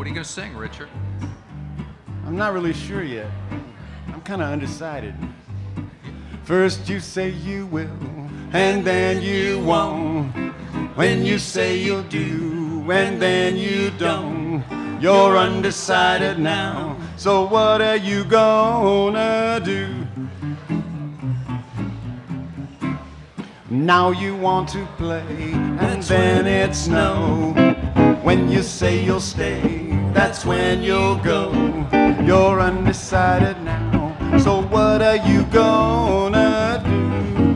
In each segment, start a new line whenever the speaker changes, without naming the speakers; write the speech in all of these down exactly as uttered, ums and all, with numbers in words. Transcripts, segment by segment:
What are you going to sing, Richard?
I'm not really sure yet. I'm kind of undecided. First you say you will, and then you won't. When you say you'll do, and then you don't. You're undecided now, so what are you gonna do? Now you want to play, and then it's no. When you say you'll stay, that's when you'll go. You're undecided now, so what are you gonna do?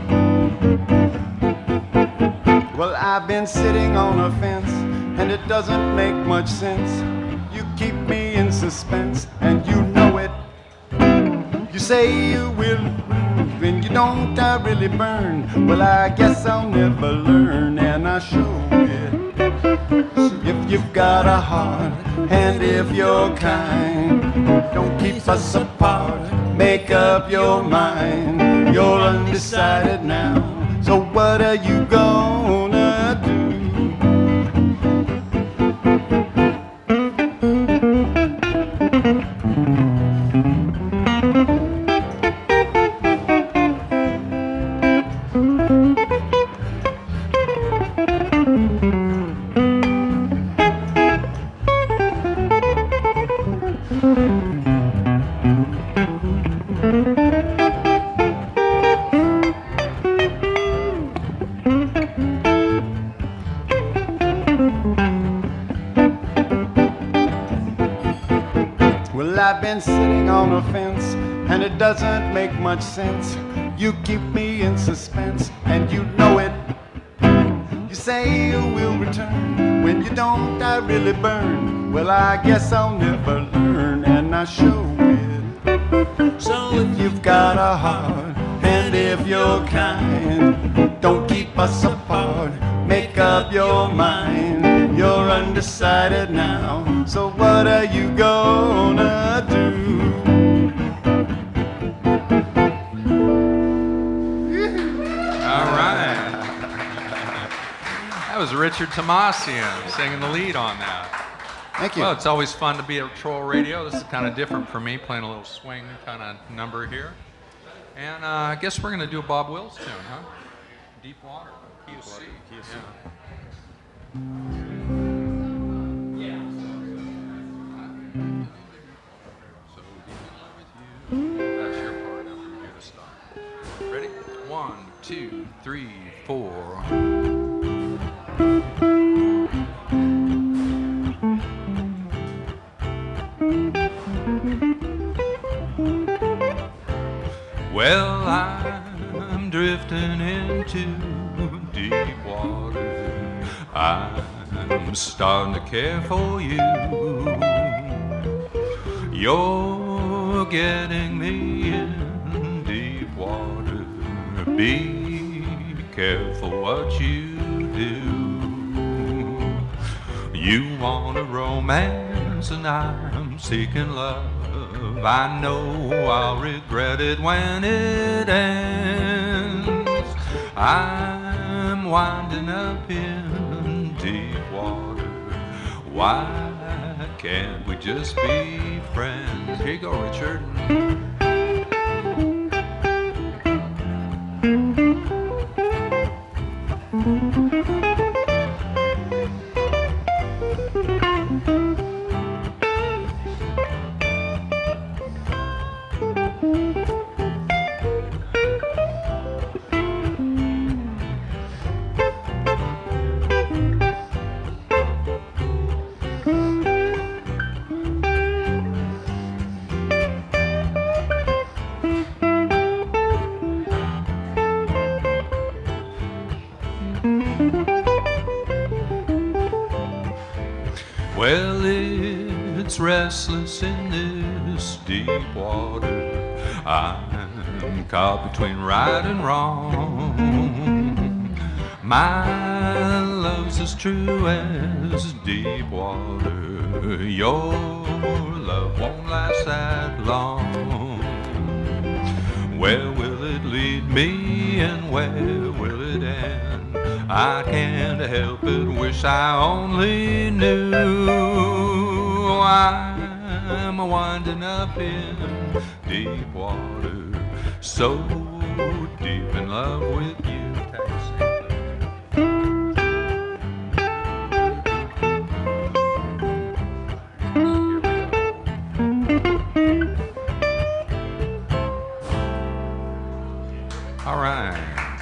Well, I've been sitting on a fence, and it doesn't make much sense. You keep me in suspense, and you know it. You say you will prove, and you don't, I really burn. Well, I guess I'll never learn, and I show it. If you've got a heart, and if you're kind, don't keep us apart, make up your mind. You're undecided now, so what are you gonna do? I've been sitting on a fence, and it doesn't make much sense. You keep me in suspense, and you know it. You say you will return, when you don't, I really burn. Well, I guess I'll never learn, and I show it. So if you've got a heart, and if you're kind, don't keep us apart, make up your mind. You're undecided now, so what are you gonna do?
All right. That was Richard Tomasian singing the lead on that.
Thank you.
Well, it's always fun to be at Troll Radio. This is kind of different for me, playing a little swing kind of number here. And uh, I guess we're going to do a Bob Wills tune, huh? Deep Water, Key of C. Yeah. That's your part after we do the stop. Ready? One, two, three, four. Well, I'm drifting into deep water. I'm starting to care for you. You're getting me in deep water. Be careful what you do. You want a romance and I'm seeking love. I know I'll regret it when it ends. I'm winding up in deep water. Why can't we just be friends? Here you go, Richard. Well, it's restless in this deep water. I'm caught between right and wrong. My love's as true as deep water. Your love won't last that long. Where will it lead me and where will it end? I can't help but wish I only knew. I'm a winding up in deep water, so deep in love with you. All right.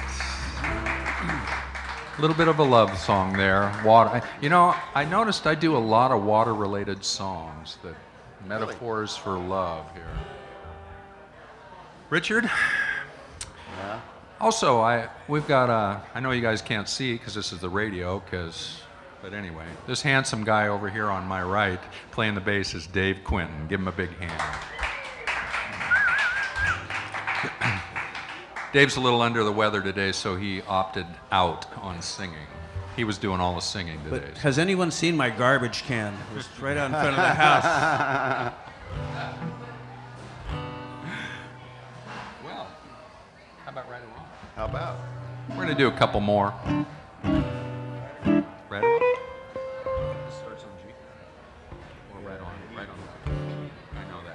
A little bit of a love song there. Water. You know, I noticed I do a lot of water-related songs, that metaphors for love here. Richard?
Yeah?
Also, I we've got a, I know you guys can't see because this is the radio, because, but anyway, this handsome guy over here on my right playing the bass is Dave Quinton. Give him a big hand. Dave's a little under the weather today, so he opted out on singing. He was doing all the singing today.
But has anyone seen my garbage can? It was right out in front of the house.
Well, how about right along?
How about?
We're going to do a couple more. Right along? This starts on G. Or right on? Right on. I know that.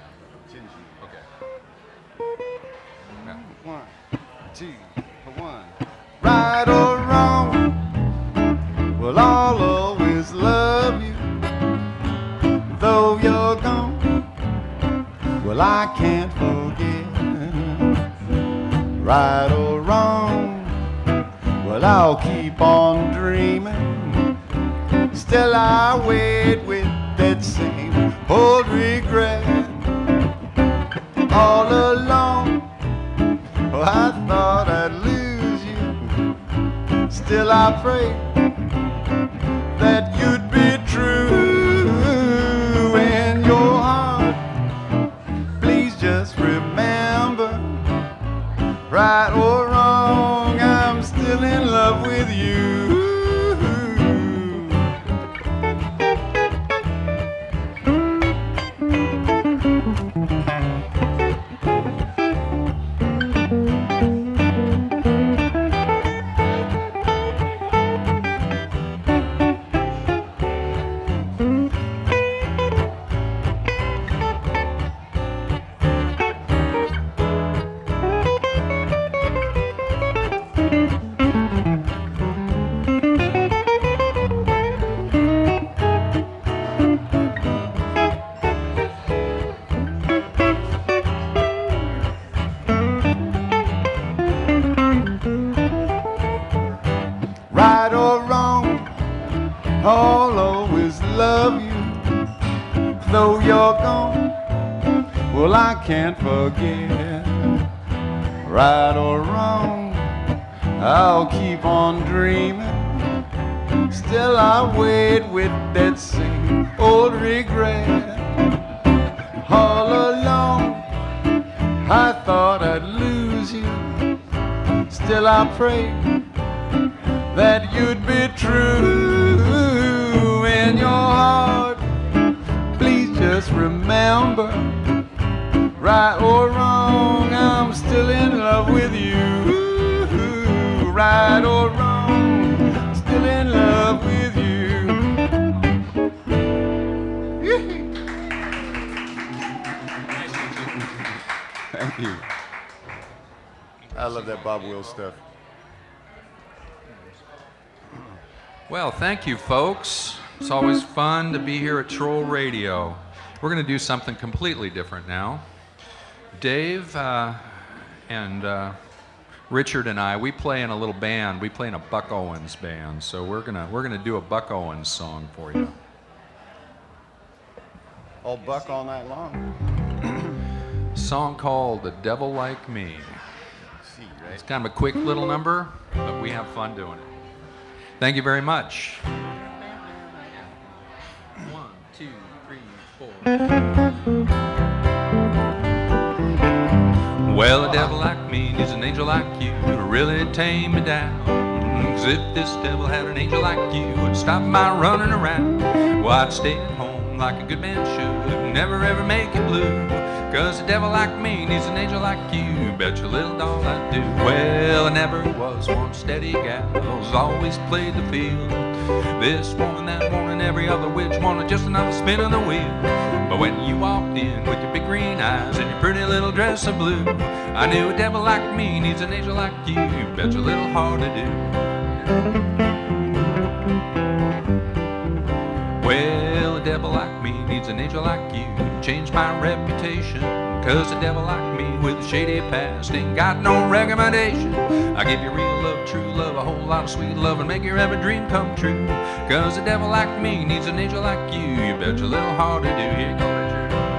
Okay. Yeah.
One, two, one. Right or wrong, well, I'll always love you. Though you're gone, well, I can't forget. Right or wrong, well, I'll keep on dreaming. Still I wait with that same old regret. All alone, oh, I thought I'd lose you. Still I pray that you'd be true in your heart. Please just remember, right or wrong, I'm still in love with you. Right or wrong, I'll always love you. Though you're gone, well, I can't forget. Right or wrong, I'll keep on dreaming. Still I wait with that same old regret. All alone, I thought I'd lose you. Still I pray that you'd be true in your heart. Please just remember, right or wrong, I'm still in love with you. Right or wrong, still in love with you. Thank you. I love that Bob Wills stuff.
Well, thank you, folks. It's always fun to be here at Troll Radio. We're going to do something completely different now. Dave uh, and uh, Richard and I, we play in a little band. We play in a Buck Owens band, so we're gonna we're gonna do a Buck Owens song for you.
All Buck all night long.
A song called "The Devil Like Me."
See, right?
It's kind of a quick little number, but we have fun doing it. Thank you very much. One, two, three, four. Well, a devil like me needs an angel like you to really tame me down. 'Cause if this devil had an angel like you, it would stop my running around. Well, I'd stay at home like a good man should, never ever make it blue. 'Cause a devil like me needs an angel like you, bet your little doll I do. Well, I never was one steady gal, always played the field. This woman, that woman, every other witch wanted just another spin of the wheel. But when you walked in with your big green eyes and your pretty little dress of blue, I knew a devil like me needs an angel like you. Bet you're a little hard to do. Well, a devil like me needs an angel like you to change my reputation. Cause a devil like me with a shady past ain't got no recommendation. I give you real love, true love, a whole lot of sweet love, and make your every dream come true. Cause a devil like me needs an angel like you. You bet you're a little hard to do. Here you go, Richard.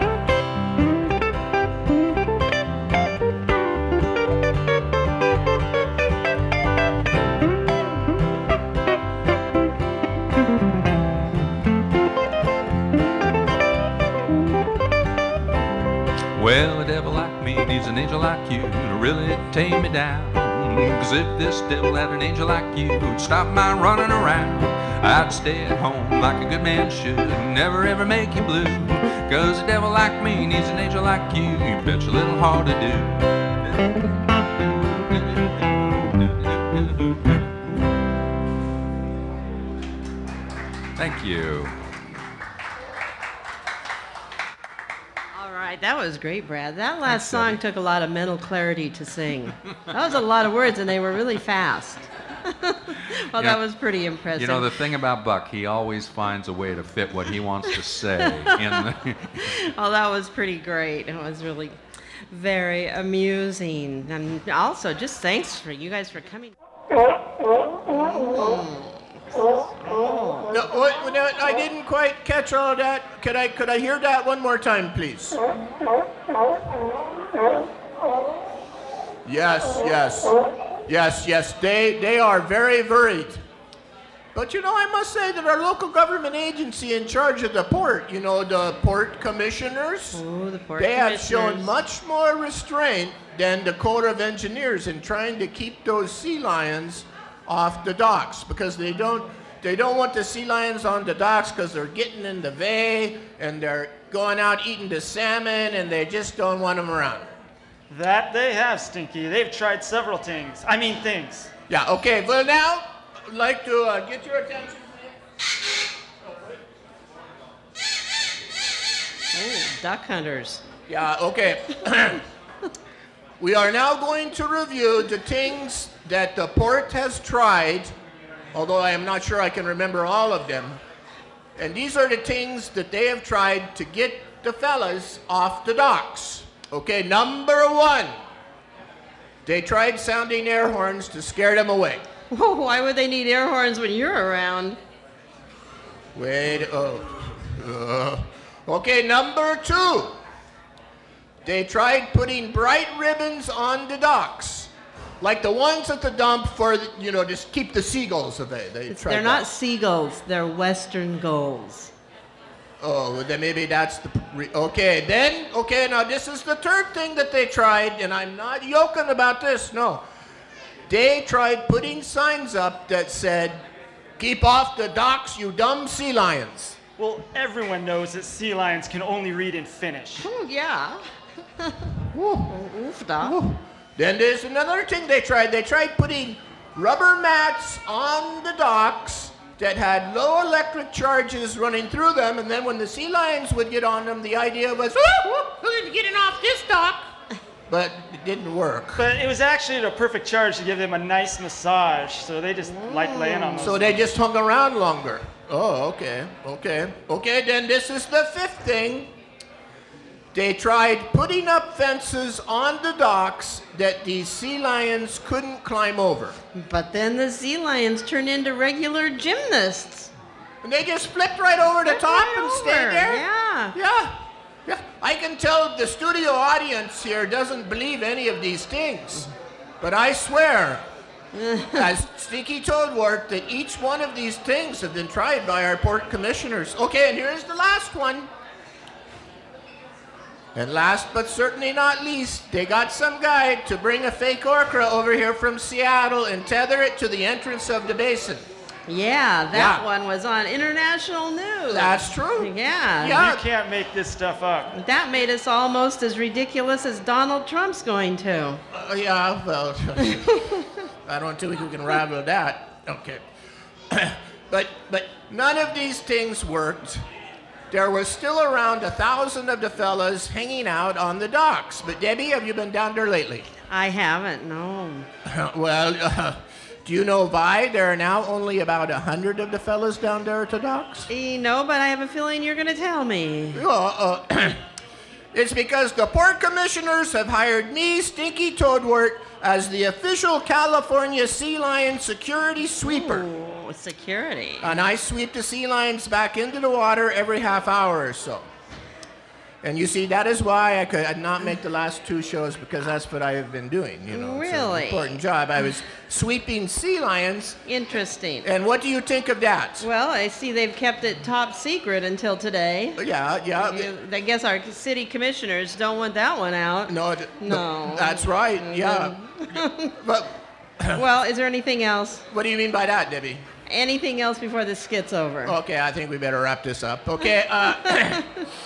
Well, a devil like me needs an angel like you to really tame me down. Cause if this devil had an angel like you who'd stop my running around, I'd stay at home like a good man should and never ever make you blue. Cause a devil like me needs an angel like you. You bet you're a little hard to do. Thank you.
That was great, Brad. That last song took a lot of mental clarity to sing. That was a lot of words, and they were really fast. Well,
you
that
know,
was pretty impressive.
You know, the thing about Buck, he always finds a way to fit what he wants to say in the...
Well, that was pretty great. It was really very amusing. And also, just thanks for you guys for coming. Mm. Oh.
No, what, no, I didn't quite catch all of that. Could I, could I hear that one more time, please? Yes, yes, yes, yes. They, they are very worried. But you know, I must say that our local government agency in charge of the port, you know, the port commissioners,
oh, the port
they have
commissioners.
shown much more restraint than the Corps of Engineers in trying to keep those sea lions off the docks, because they don't they don't want the sea lions on the docks because they're getting in the bay and they're going out eating the salmon, and they just don't want them around.
That they have, Stinky. They've tried several things. I mean things.
Yeah, okay. Well, now, I'd like to uh, get your attention, please.
Oh, duck hunters.
Yeah, okay. We are now going to review the things that the port has tried, although I am not sure I can remember all of them. And these are the things that they have tried to get the fellas off the docks. Okay, number one, they tried sounding air horns to scare them away.
Whoa, why would they need air horns when you're around?
Wait, oh. Uh, okay, number two, they tried putting bright ribbons on the docks. Like the ones at the dump for, you know, just keep the seagulls away. They tried
They're
that.
not seagulls, they're western gulls.
Oh, well, then maybe that's the... Re- okay, then, okay, now this is the third thing that they tried, and I'm not joking about this, no. They tried putting signs up that said, "Keep off the docks, you dumb sea lions."
Well, everyone knows that sea lions can only read in Finnish.
Oh, yeah.
Ooh.
Oofda.
Ooh. Then there's another thing they tried. They tried putting rubber mats on the docks that had low electric charges running through them, and then when the sea lions would get on them, the idea was, "Oh, we're getting off this dock." But it didn't work.
But it was actually the perfect charge to give them a nice massage, so they just like laying on those.
So they just hung around longer. Oh, okay, okay. Okay, then this is the fifth thing. They tried putting up fences on the docks that these sea lions couldn't climb over.
But then the sea lions turned into regular gymnasts.
And they just flipped right over the top
Right
and
over,
stayed there?
Yeah.
Yeah. Yeah. I can tell the studio audience here doesn't believe any of these things. But I swear, as Stinky Toadwort, that each one of these things have been tried by our port commissioners. Okay, and here's the last one. And last but certainly not least, they got some guy to bring a fake orca over here from Seattle and tether it to the entrance of the basin.
Yeah, that
Yeah.
one was on international news.
That's true.
Yeah.
Yeah.
You can't make this stuff up.
That made us almost as ridiculous as Donald Trump's going to.
Uh, yeah, well, I don't think we can rival that. Okay. But, but none of these things worked. There was still around a thousand of the fellas hanging out on the docks. But Debbie, have you been down there lately?
I haven't, no.
Well, uh, do you know why there are now only about a hundred of the fellas down there at the docks?
Eh, no, but I have a feeling you're going to tell me.
Well, uh, it's because the port commissioners have hired me, Stinky Toadwort, as the official California Sea Lion security sweeper.
Ooh, security.
And I sweep the sea lions back into the water every half hour or so. And you see, that is why I could not make the last two shows, because that's what I have been doing. You know,
Really?
It's an important job. I was sweeping sea lions.
Interesting.
And what do you think of that?
Well, I see they've kept it top secret until today.
Yeah, yeah.
You- I guess our city commissioners don't want that one out.
No, th-
No.
that's right. Yeah. But
Well, is there anything else?
what do you mean by that, Debbie?
Anything else before this skit's over?
Okay, I think we better wrap this up. Okay. Uh,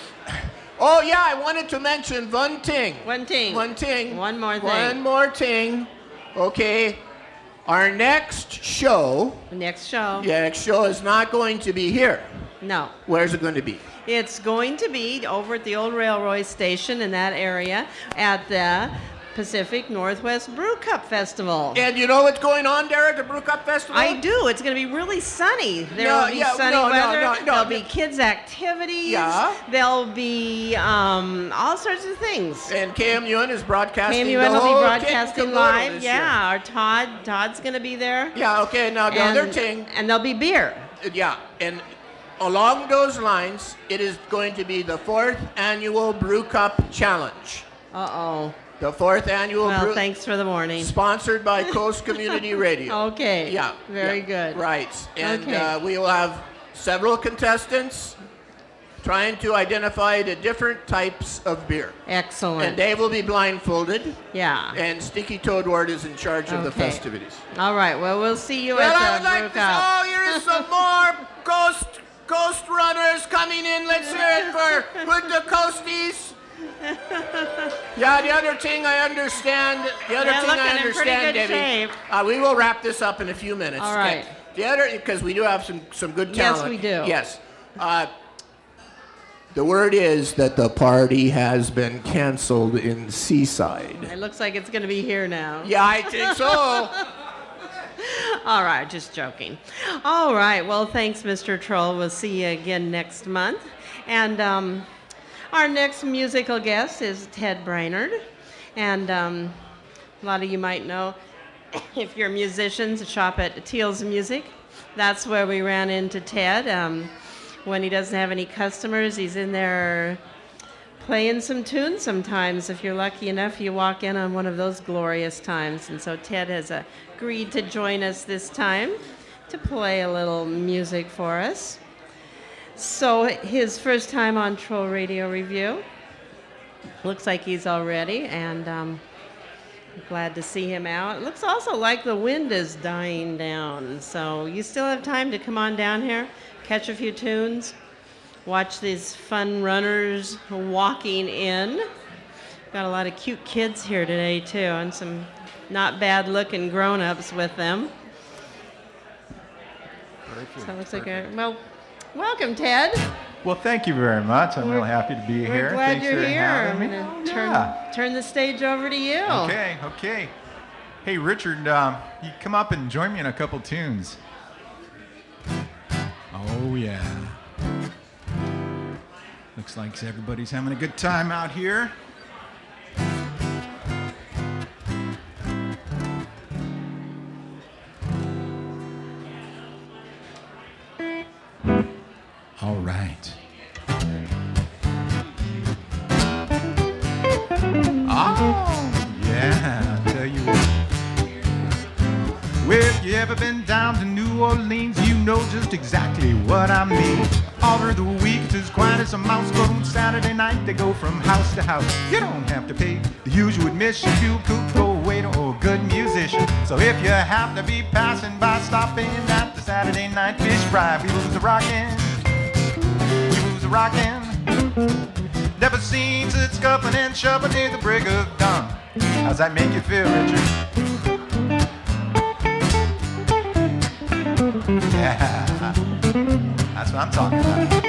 oh yeah, I wanted to mention one thing.
One thing.
One thing.
One more thing.
One more thing. Okay. Our next show,
Next show.
yeah, next show is not going to be here.
No.
Where's it going to be?
It's going to be over at the old railroad station in that area at the Pacific Northwest Brew Cup Festival.
And you know what's going on there at the Brew Cup Festival?
I do. It's going to be really sunny. There
No,
will be
yeah,
sunny
no, no,
weather.
no, no,
There'll
no.
be kids' activities.
Yeah.
There'll be um, all sorts of things.
And K M U N is broadcasting
K M U N
the
will be
whole
broadcasting
kit and caboodle
live.
this
Yeah, our Todd. Todd's going to be there.
year. Yeah, okay, now the
and,
other thing,
And there'll be beer.
yeah, and along those lines, it is going to be the fourth annual Brew Cup Challenge.
Uh-oh.
The fourth annual
Well,
Brew
thanks for the warning.
sponsored by Coast Community Radio.
Okay.
Yeah.
Very
yeah,
good.
Right. And
Okay.
uh, we will have several contestants trying to identify the different types of beer.
Excellent.
And they will be blindfolded,
yeah.
and Sticky Toadwort is in charge of the
Okay.
festivities.
All right. Well, we'll see you
Well, I
at
would
the Brew
like to
Cup.
oh, here is some more Coast Coast runners coming in. Let's hear it for with the Coasties. Yeah, the other thing I understand, the other
They're
thing
looking
I
in pretty
understand,
good
Debbie,
shape.
uh, we will wrap this up in a few minutes.
All right.
Okay. The other, because we do have some some good
Yes,
talent.
we do.
Yes. Uh, the word is that the party has been canceled in Seaside.
It looks like it's going to be here now.
Yeah, I think so.
All right, just joking. All right, well, thanks, Mister Troll. We'll see you again next month. And um, our next musical guest is Ted Brainerd. And um, a lot of you might know, if you're musicians, shop at Teal's Music. That's where we ran into Ted. Um, when he doesn't have any customers, he's in there playing some tunes sometimes. If you're lucky enough, you walk in on one of those glorious times. And so Ted has uh, agreed to join us this time to play a little music for us. So his first time on Troll Radio Review. Looks like he's all ready, and um, glad to see him out. It looks also like the wind is dying down. So you still have time to come on down here, catch a few tunes. Watch these fun runners walking in. Got a lot of cute kids here today, too, and some not bad looking grown ups with them. So it looks like a, well, welcome, Ted.
Well, thank you very much. I'm
We're-
real happy to be
We're
here.
glad
Thanks
you're
for
here.
having
I'm
me.
going to turn,
Yeah.
turn the stage over to you.
Okay, okay. Hey, Richard, um, you come up and join me in a couple tunes. Oh, yeah. Looks like everybody's having a good time out here. All right. Oh, yeah, I tell you what. Well, if you ever been down to New Orleans, you know just exactly what I mean. All through the week, it's as quiet as a mouse, but on Saturday night, they go from house to house. You don't have to pay the usual admission, fuel, cook, go waiter, or a good musician. So if you have to be passing by, stop in at the Saturday night fish fry. We lose the rockin', we lose the rockin'. Never seen such scuffing and shoving in the break of dawn. How's that make you feel, Richard? Yeah. That's what I'm talking about.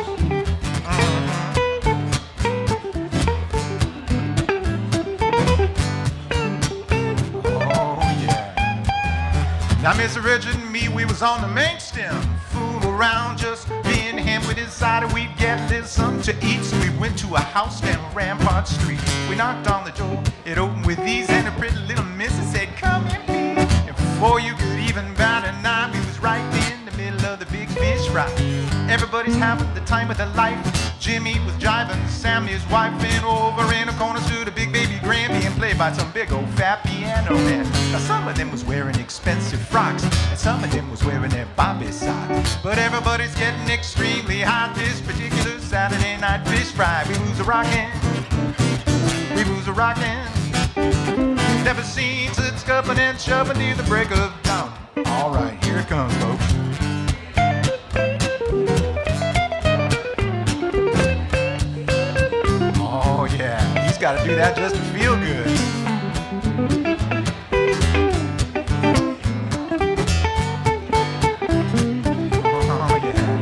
Now, Mister Richard and me, we was on the main stem, fooling around, just being him. We decided we'd get a little something to eat, so we went to a house down Rampart Street. We knocked on the door, it opened with ease, and a pretty little missus said, "Come in, please." And before you could even bat an eye, we was right in the middle of the big fish fry. Everybody's having the time of their life. Jimmy was jiving Sammy, his wife, and over in the corner stood a big baby grand being played by some big old fat piano man. Now some of them was wearing expensive frocks, and some of them was wearing their Bobby socks. But everybody's getting extremely hot this particular Saturday night fish fry. We was a rockin', we was a rockin'. Never seen such scuffing and shoving near the break of dawn. All right, here it comes, folks. He's got to do that just to feel good. Oh, yeah.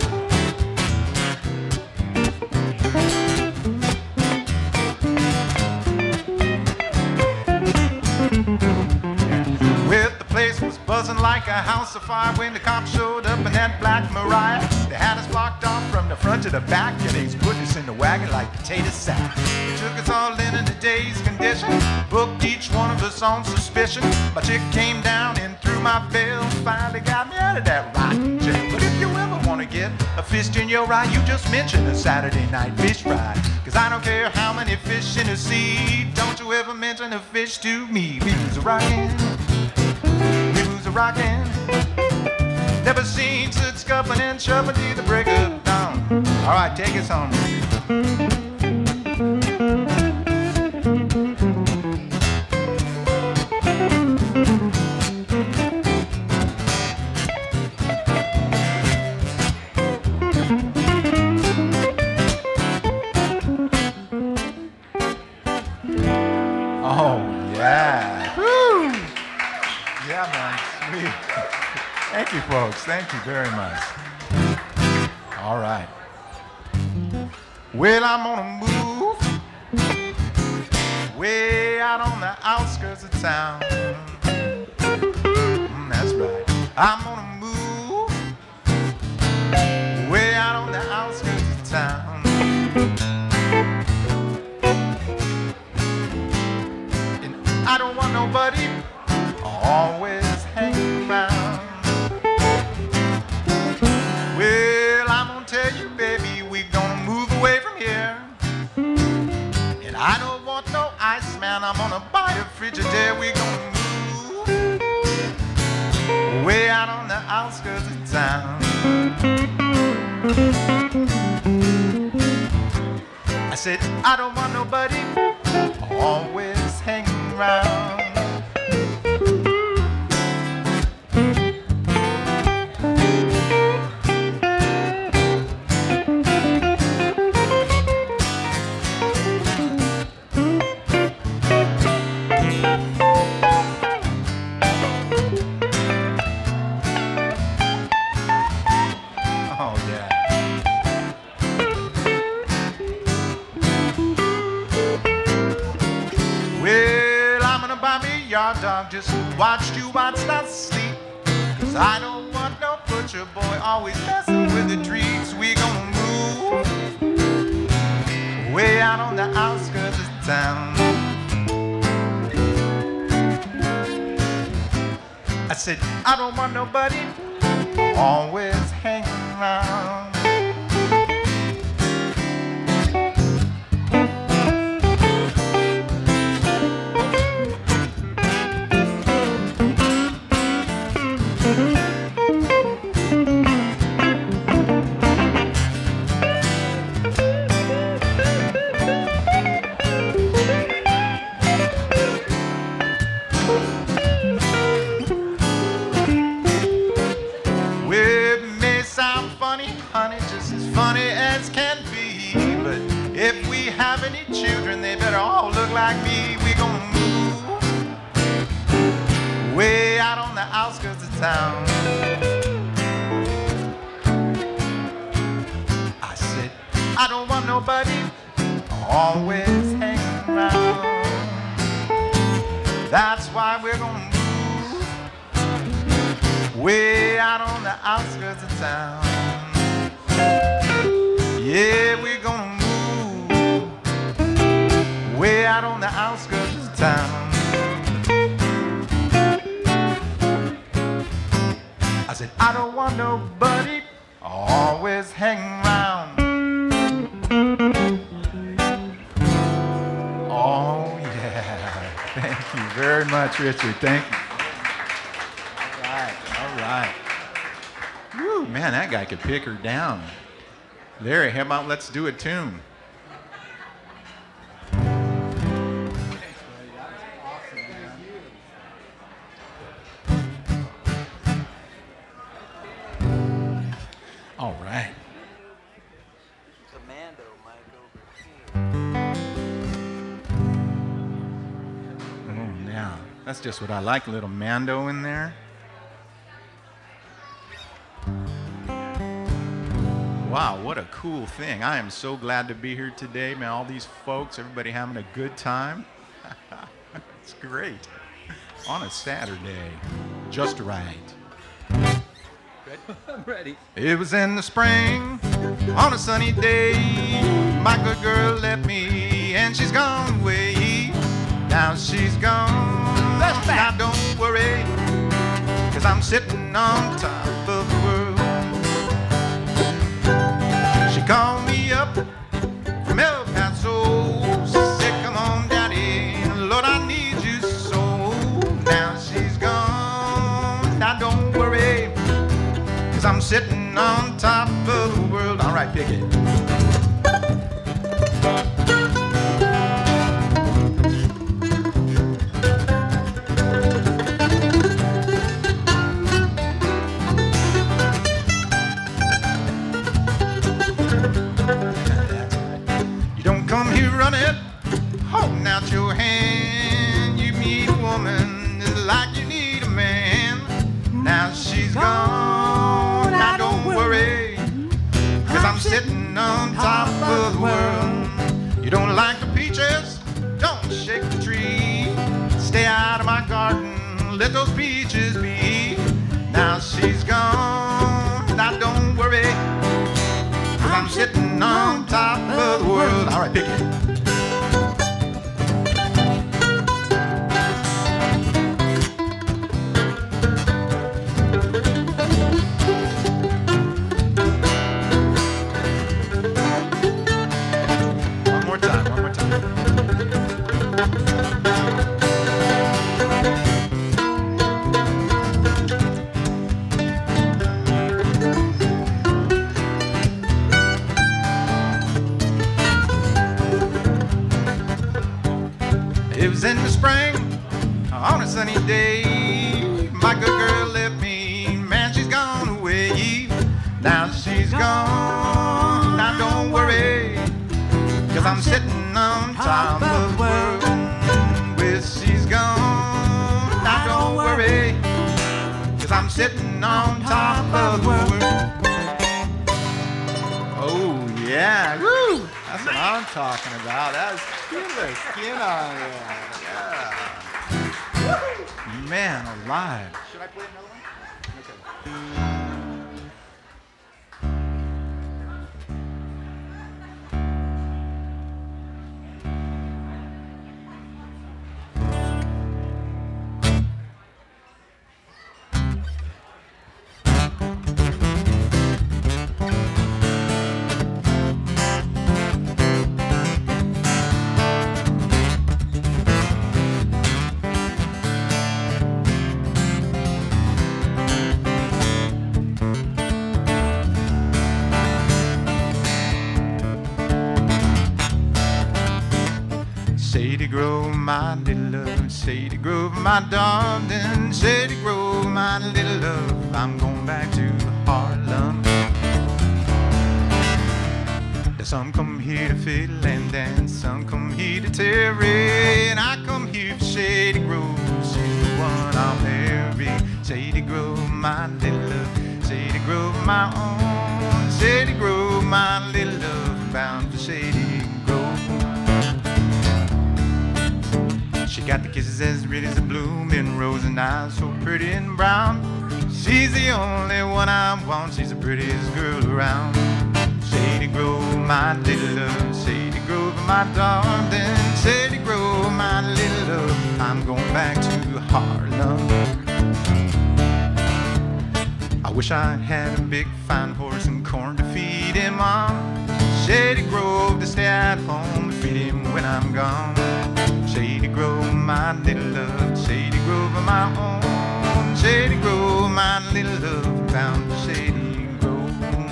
Well, the place was buzzing like a house of fire when the cops showed up in that black Mariah. They had us blocked off from the front to the back, and they's putting us in the wagon like potato sack. They took us all in in today's condition, booked each one of us on suspicion. My chick came down and threw my bill, finally got me out of that rotten jail. But if you ever want to get a fist in your eye, you just mention a Saturday night fish fry. Cause I don't care how many fish in the sea, don't you ever mention a fish to me. We was a rockin', we was a rockin'. Never seen such scuffing and shoving till the break of dawn. All right, take us home. Oh, yeah. Woo! Yeah, man, sweet. Thank you, folks. Thank you very much. All right. Well, I'm on a move way out on the outskirts of town. Mm, that's right. I'm on a move way out on the outskirts of town. And I don't want nobody always hanging around. Well, I'm gonna tell you, baby, we're gonna move away from here. And I don't want no ice, man, I'm gonna buy a Frigidaire. We're gonna move way out on the outskirts of town. I said, I don't want nobody always hanging around. Yard dog, just watch you watch not sleep. Cause I don't want no butcher boy always messing with the trees. We gonna move way out on the outskirts of town. I said, I don't want nobody always hanging around. Children, they better all look like me. We gonna move way out on the outskirts of town. I don't want nobody always hanging around. That's why we're gonna move way out on the outskirts of town. Yeah, we're gonna move way out on the outskirts of town. I said, I don't want nobody always hanging around. Oh, yeah. Thank you very much, Richard. Thank you. All right, all right. Woo, man, that guy could pick her down. Larry, how about let's do a tune? All right. Oh, yeah. That's just what I like, a little Mando in there. Wow, what a cool thing. I am so glad to be here today, man. All these folks, everybody having a good time. It's great. On a Saturday. Just right.
I'm ready.
It was in the spring, on a sunny day. My good girl left me, and she's gone away. Now she's gone. Now don't worry, 'cause I'm sitting on top of the world. She called me up from El Paso, said, come on, Daddy, Lord, I need you so. Now she's gone. Now don't worry, I'm sitting on top of the world. All right, pick it. That's right. You don't come here running, holding out your hand. You meet a woman like you need a man. Now she's gone. Now don't worry, 'cause I'm sitting on top of the world. You don't like the peaches? Don't shake the tree. Stay out of my garden, let those peaches be. Now she's gone. Now don't worry, 'cause I'm sitting on top of the world. All right, pick it. It was in the spring, on a sunny day. My good girl left me, man, she's gone away. Now she's gone, now don't worry, 'cause I'm sitting on top of the world. Well, she's gone, now don't worry, 'cause I'm sitting on top of the world. Oh, yeah. Woo! That's what I'm talking about. That's skin the skin on there. Yeah. Man alive. Should I play another one? Okay. Shady Grove, my little love, Shady Grove, my darling, Shady Grove, my little love, I'm going back to Harlem. Some come here to fiddle and dance, some come here to tarry, and I come here for Shady Grove, she's the one I'll marry. Shady Grove, my little love, Shady Grove, my own, Shady Grove, my little love, bound Shady Grove. She got the kisses as red as a blooming rose and eyes so pretty and brown. She's the only one I want, she's the prettiest girl around. Shady Grove, my little love, Shady Grove, my darling. Shady Grove, my little love, I'm going back to Harlem. I wish I had a big fine horse and corn to feed him on. Shady Grove to stay at home to feed him when I'm gone. Shady Grove, my little love, Shady Grove, my own. Shady Grove, my little love, down to Shady Grove.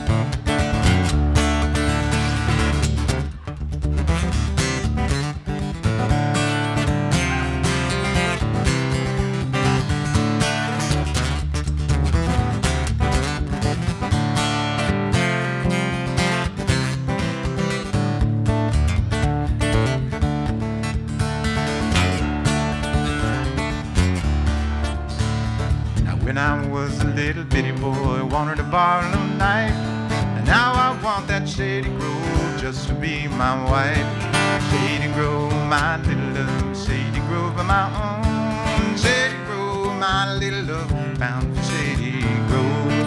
When I was a little bitty boy, wanted a Barlow knife, and now I want that Shady Grove just to be my wife. Shady Grove, my little love, Shady Grove, my own. Shady Grove, my little love, bound for Shady Grove.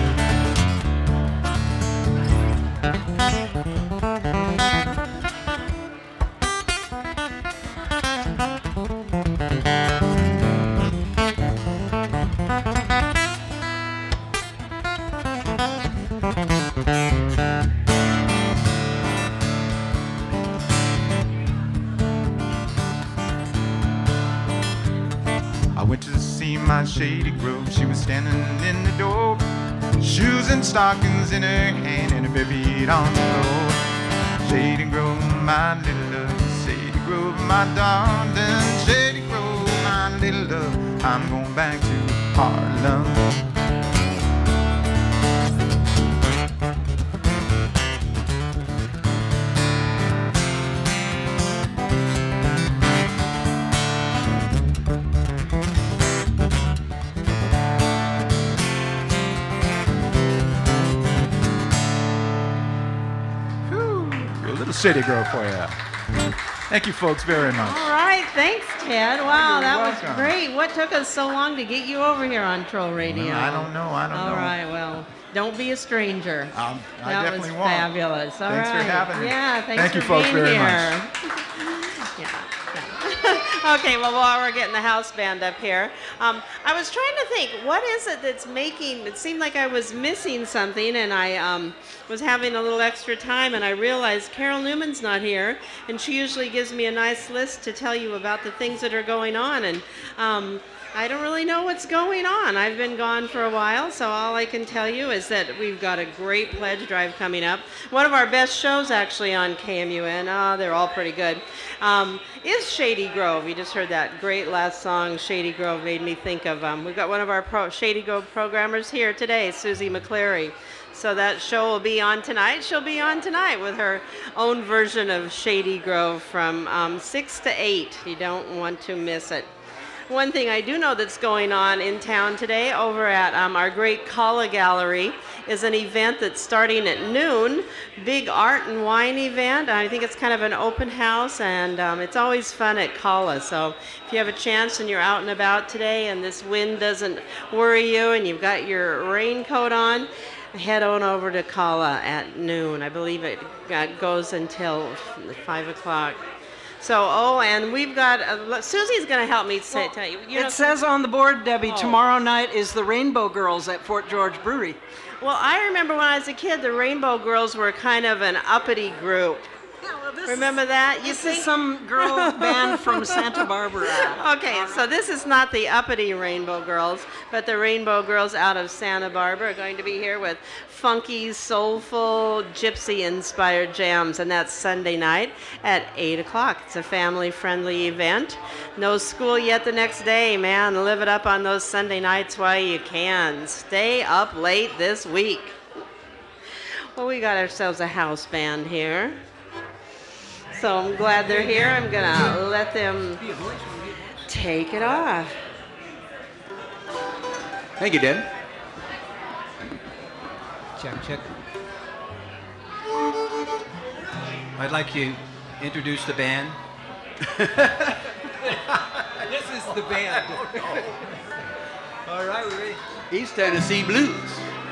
I went to see my Shady Grove, she was standing in the door, shoes and stockings in her hand and her bare feet on the floor. Shady Grove, my little love, Shady Grove, my darling. Shady Grove, my little love, I'm going back to Harlem. Shady Grove for you. Thank you folks very much.
All right, thanks, Ted. Wow,
You're
that
welcome.
was great. What took us so long to get you over here on Troll Radio?
Well, I don't know, I don't
All
know.
All right, well, don't be a stranger.
Um, I
that
definitely
was
won't.
fabulous. All
Thanks for
right.
having me.
Yeah, thanks
Thank
for
you folks
being
very
here.
much.
yeah. yeah. Okay, well, while we're getting the house band up here, um, I was trying to think, what is it that's making, it seemed like I was missing something, and I um, was having a little extra time, and I realized Carol Newman's not here, and she usually gives me a nice list to tell you about the things that are going on, and um, I don't really know what's going on. I've been gone for a while, so all I can tell you is that we've got a great pledge drive coming up. One of our best shows, actually, on K M U N, oh, they're all pretty good, um, is Shady Grove. You just heard that great last song, Shady Grove, made me think of, um, we've got one of our pro Shady Grove programmers here today, Susie McCleary. So that show will be on tonight. She'll be on tonight with her own version of Shady Grove from um, six to eight. You don't want to miss it. One thing I do know that's going on in town today over at um, our great Kalla Gallery is an event that's starting at noon, big art and wine event. I think it's kind of an open house, and um, it's always fun at Kalla. So if you have a chance and you're out and about today and this wind doesn't worry you and you've got your raincoat on, head on over to Kalla at noon. I believe it uh, goes until five o'clock. So, oh, and we've got, uh, Susie's going to help me say,
Well,
tell you. you know,
it says on the board, Debbie,
Oh.
tomorrow night is the Rainbow Girls at Fort George Brewery.
Well, I remember when I was a kid, the Rainbow Girls were kind of an uppity group.
Yeah, well, this
Remember
is,
that? You
This
think?
is some girl band from Santa Barbara.
Okay, so this is not the uppity Rainbow Girls, but the Rainbow Girls out of Santa Barbara are going to be here with funky, soulful, gypsy-inspired jams, and that's Sunday night at eight o'clock. It's a family-friendly event. No school yet the next day, man. Live it up on those Sunday nights while you can. Stay up late this week. Well, we got ourselves a house band here. So I'm glad they're here. I'm gonna let them take it off.
Thank you, Deb.
Check, check.
I I'd like to introduce the band. This is the band. All right, we ready?
East Tennessee Blues.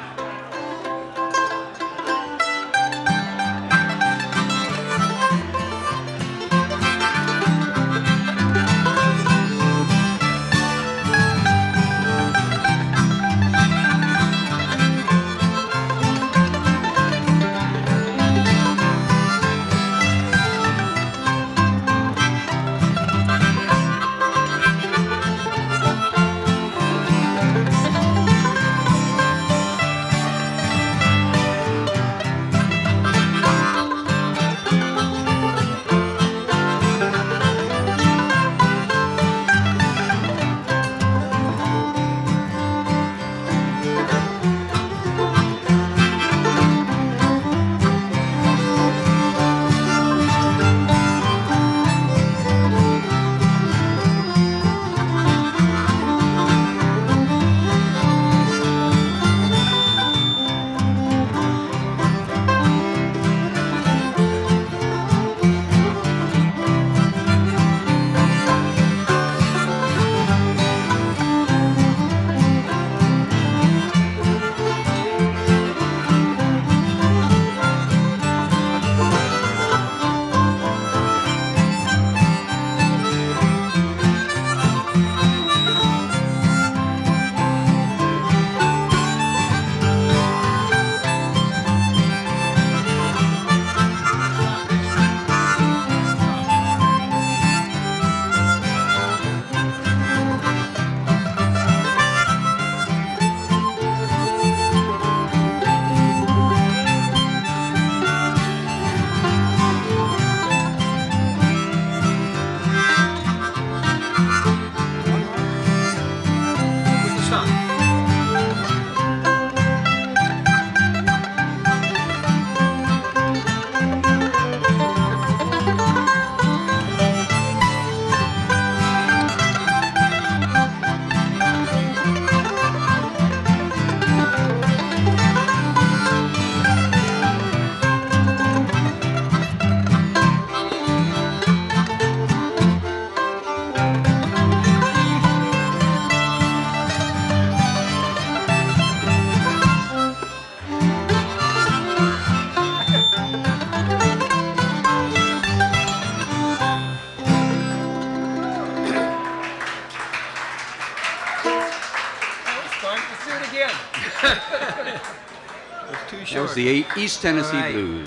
That was the East Tennessee
right.
Blues.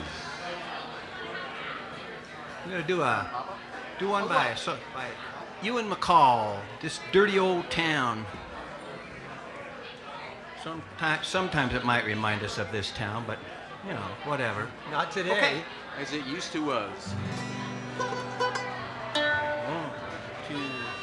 I'm gonna do a do one by so, by Ewan McCall. This dirty old town. Sometimes sometimes it might remind us of this town, but you know, whatever.
Not today.
Okay.
As it used to was.
One, two.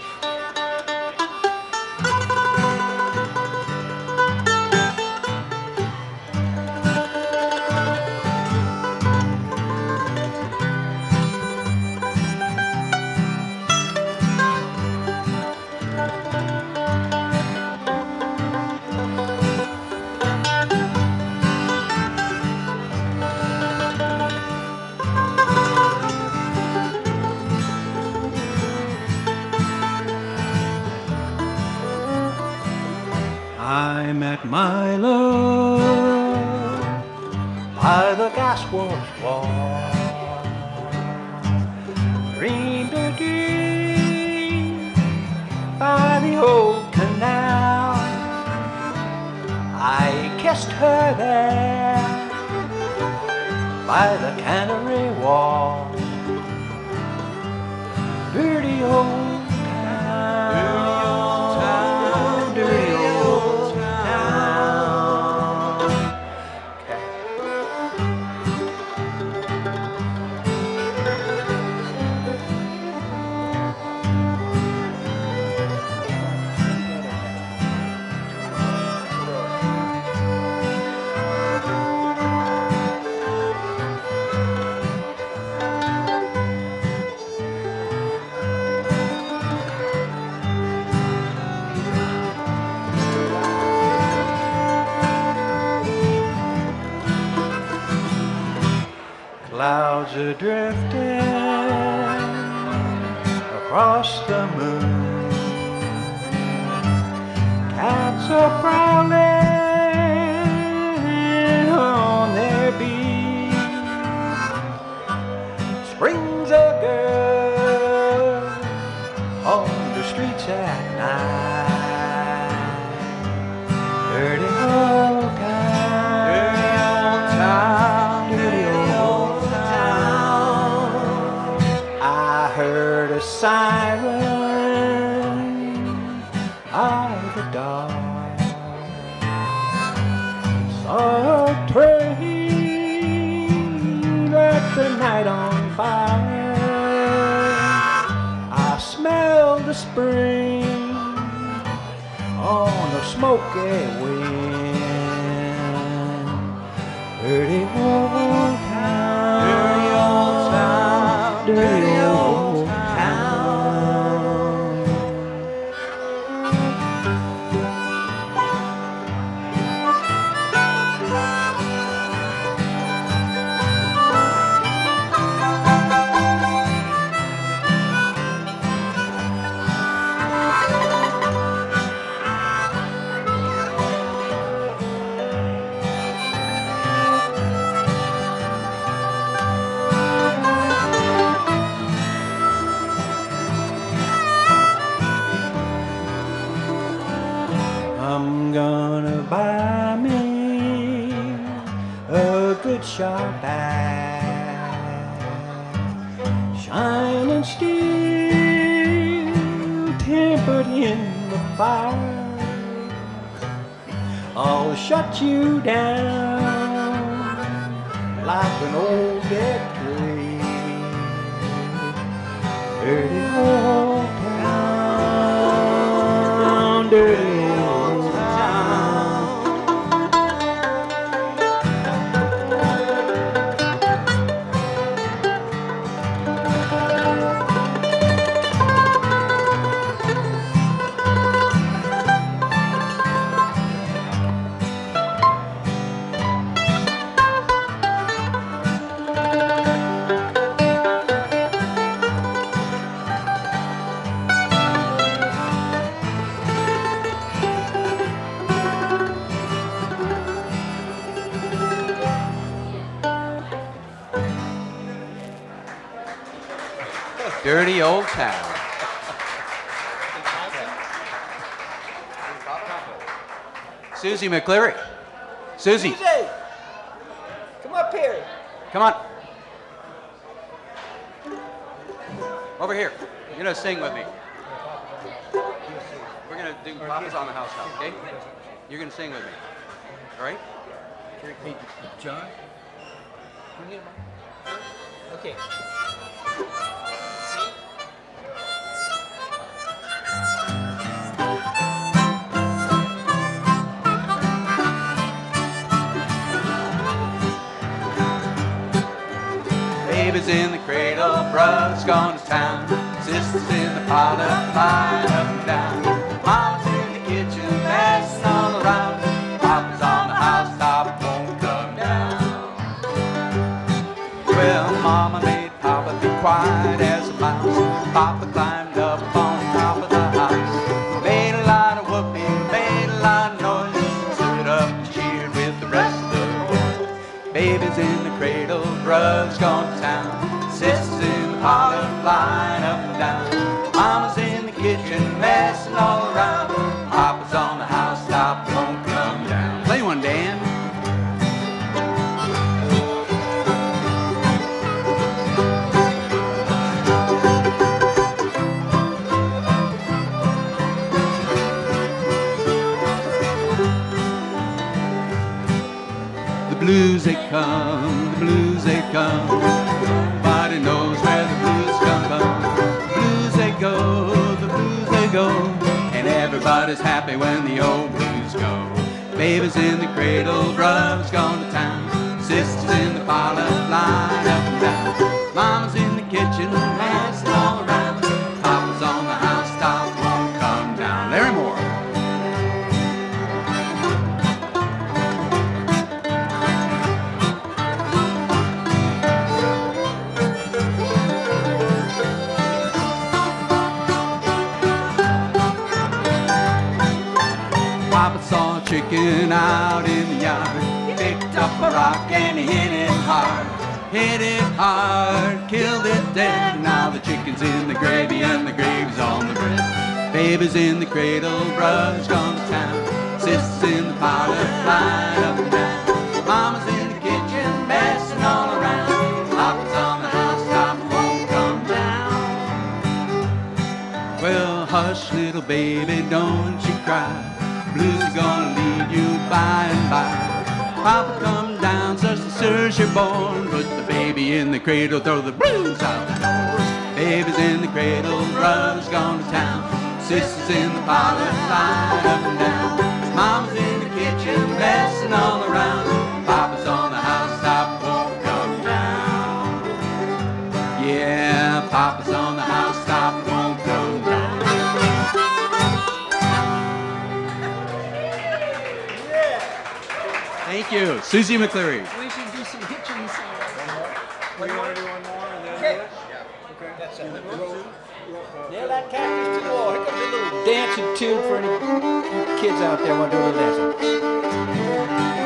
I met my love by the gasworks wall, dreamed a dream by the old canal. I kissed her there by the cannery wall. Dirty old town, dirty old town.
Clouds are drifting across the moon. Cats are prowling on their beat. Springs a girl on the streets at night. Dirty old town, dirty old town, dirty old town. I heard a siren out of the dark. Saw a train let the night on fire. I smelled the spring on a smoky wind. Dirty old town, dirty old town, dirty old town. I'm gonna buy me a good sharp eye, shining steel, tempered in the fire. I'll shut you down like an old dead tree. Dirty old town, dirty old town.
Dirty old town. Susie McCleary. Susie,
Susie! Come up here.
come on. Over here. You're gonna sing with me. We're gonna do Papa's on the Housetop, okay? You're gonna sing with me. All right?
Hey, John? Can you get him on? Okay.
Baby's in the cradle, brother's gone to town. Sister's in the parlor, flying up and down. Mama's in the kitchen, messing all around. Papa's on the housetop, won't come down. Well, Mama made Papa be quiet as a mouse. Papa climbed up on top of the house. Made a lot of whooping, made a lot of noise. Stood up and cheered with the rest of the boys. Baby's in the cradle, brother's gone to town. Sister's in the parlor, flying up and down. Mama's in the kitchen, messing all around. Papa's on the housetop, won't come down. Play one, Dan. The blues they come, the blues they come. Nobody knows where the blues come from. The blues they go, the blues they go. And everybody's happy when the old blues go. Baby's in the cradle, brother's gone to town. Sister's in the parlor, flying up and down. Mama's in the kitchen, dancing all around. Papa's on the housetop, won't come down. Larry Moore. rock and he hit it hard. Hit it hard, killed it dead. Now the chicken's in the gravy and the gravy's on the bread. Baby's in the cradle, brother's gone to town. Sister's in the parlor, flying up and down. Mama's in the kitchen, messing all around. Papa's on the housetop, won't come down. Well, hush, little baby, don't you cry. Blues are gonna lead you by and by. Papa come down, sister, sirs, you're born. Put the baby in the cradle, throw the blues out the door. Baby's in the cradle, brother's gone to town. Sister's in the parlor, flying up and down. Mama's in the kitchen, messing all around. Papa's on the housetop, won't come down. Yeah, Papa's on the housetop, won't come down. Thank you, Susie McCleary.
We should do some hitching songs.
What do you want to do one more and then do it? Okay. That's it. Nail that cactus to the wall. Here comes a little dancing tune for any kids out there want to do a little dancing.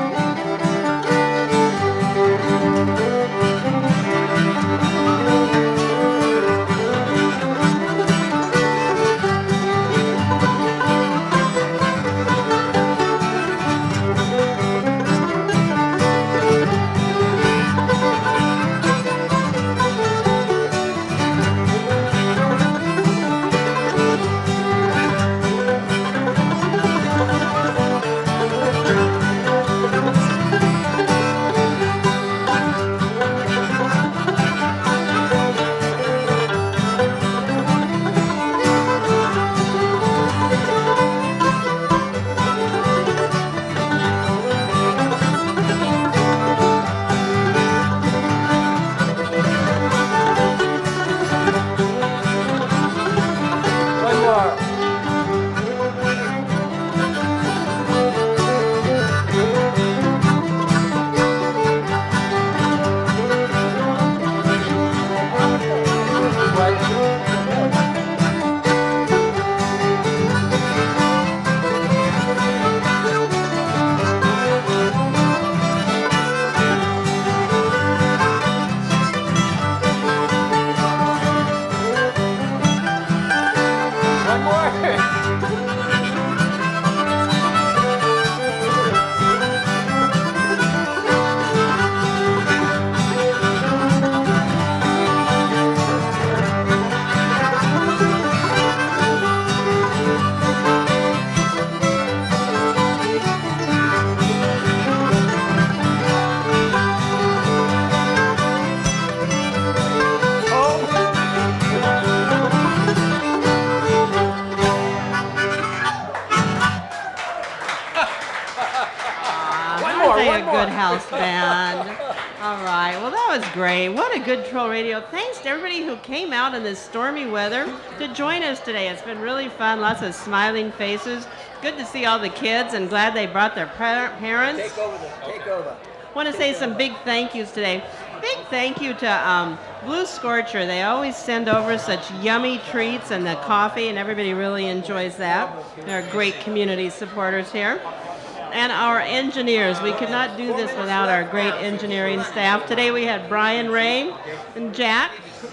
House band. All right. Well, that was great. What a good Troll Radio. Thanks to everybody who came out in this stormy weather to join us today. It's been really fun. Lots of smiling faces. Good to see all the kids and glad they brought their par- parents.
Take over. The, take over.
Want to say some big thank yous today. Big thank you to um, Blue Scorcher. They always send over such yummy treats and the coffee, and everybody really enjoys that. They're great community supporters here. And our engineers. We could not do this without our great engineering staff. Today we had Brian Ray and Jack.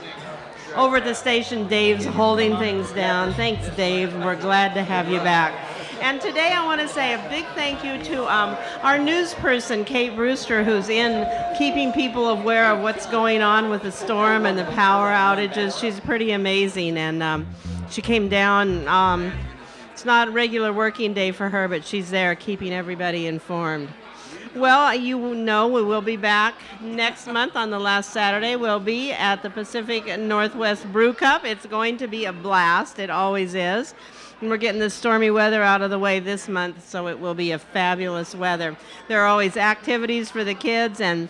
Over at the station, Dave's holding things down. Thanks, Dave. We're glad to have you back. And today I want to say a big thank you to um, our news person, Kate Brewster, who's in keeping people aware of what's going on with the storm and the power outages. She's pretty amazing. And um, she came down. Um, It's not a regular working day for her, but she's there keeping everybody informed. Well, you know we will be back next month on the last Saturday. We'll be at the Pacific Northwest Brew Cup. It's going to be a blast. It always is. And we're getting the stormy weather out of the way this month, so it will be a fabulous weather. There are always activities for the kids and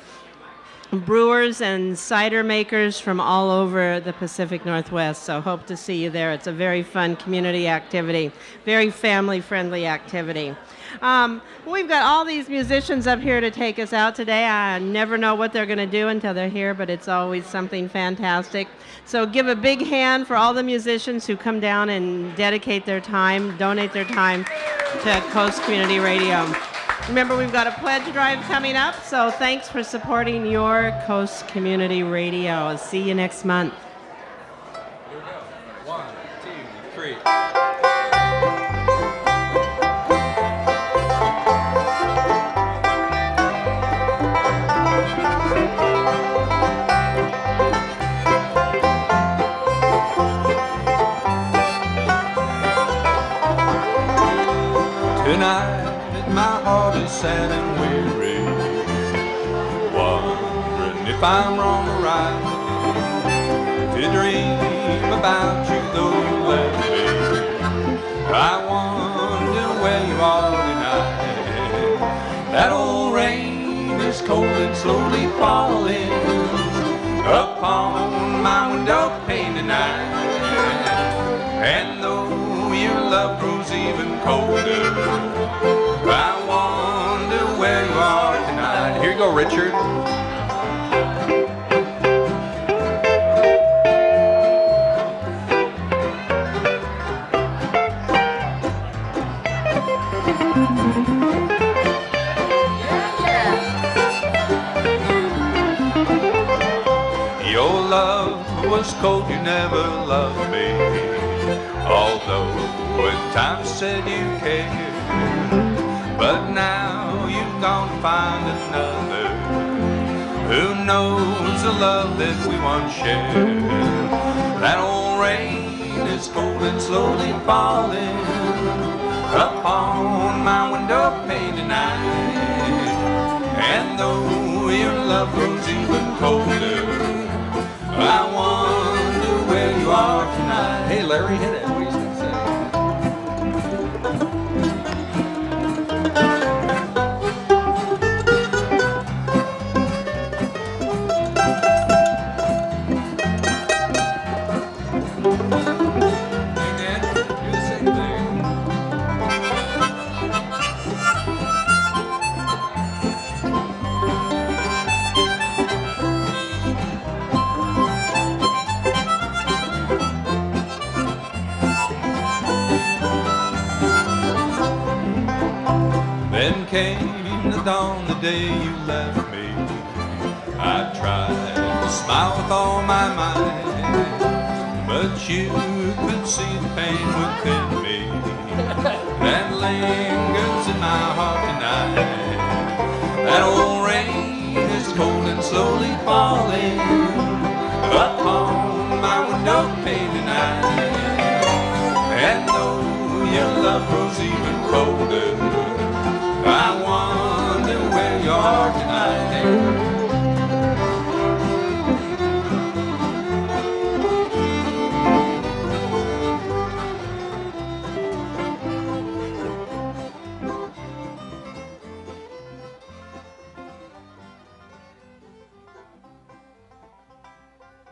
brewers and cider makers from all over the Pacific Northwest, so hope to see you there. It's a very fun community activity, very family-friendly activity. Um, we've got all these musicians up here to take us out today. I never know what they're going to do until they're here, but it's always something fantastic. So give a big hand for all the musicians who come down and dedicate their time, donate their time to Coast Community Radio. Remember, we've got a pledge drive coming up, so thanks for supporting your Coast Community Radio. See you next month.
Here we go. One, two, three. Tonight my heart is sad and weary, wondering if I'm wrong or right to dream about you though you left me. I wonder where you are tonight. That old rain is cold and slowly falling upon my window pane tonight. And though your love grows even colder, I wonder where you are tonight. Here you go, Richard. Your love was cold, you never loved me, although at times said you cared. But now you've gone to find another who knows the love that we once shared. That old rain is cold and slowly falling upon my window pane tonight. And though your love grows even colder, I wonder where you are tonight. Hey Larry, hit it. What are you gonna say? Then came the dawn, the day you left me. I tried to smile with all my might, but you could see the pain within me that lingers in my heart tonight. That old rain is cold and slowly falling upon my window pane tonight. And though your love grows even colder,